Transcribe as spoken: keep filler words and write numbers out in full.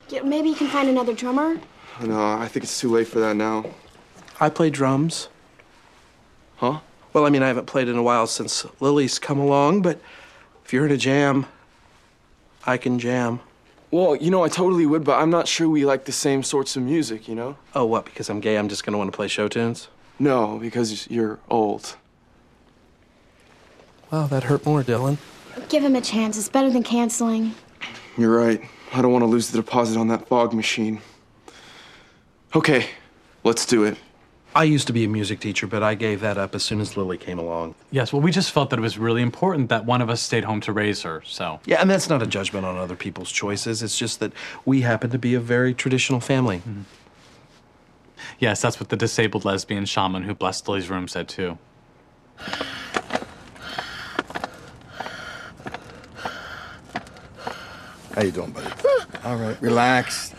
Yeah, maybe you can find another drummer. No, I think it's too late for that now. I play drums. Huh? Well, I mean, I haven't played in a while since Lily's come along, but if you're in a jam, I can jam. Well, you know, I totally would, but I'm not sure we like the same sorts of music, you know? Oh, what, because I'm gay, I'm just gonna want to play show tunes? No, because you're old. Wow, that hurt more, Dylan. Give him a chance. It's better than canceling. You're right. I don't want to lose the deposit on that fog machine. Okay, let's do it. I used to be a music teacher, but I gave that up as soon as Lily came along. Yes, well, we just felt that it was really important that one of us stayed home to raise her, so. Yeah, and that's not a judgment on other people's choices. It's just that we happen to be a very traditional family. Mm-hmm. Yes, that's what the disabled lesbian shaman who blessed Lily's room said, too. How you doing, buddy? All right, relax.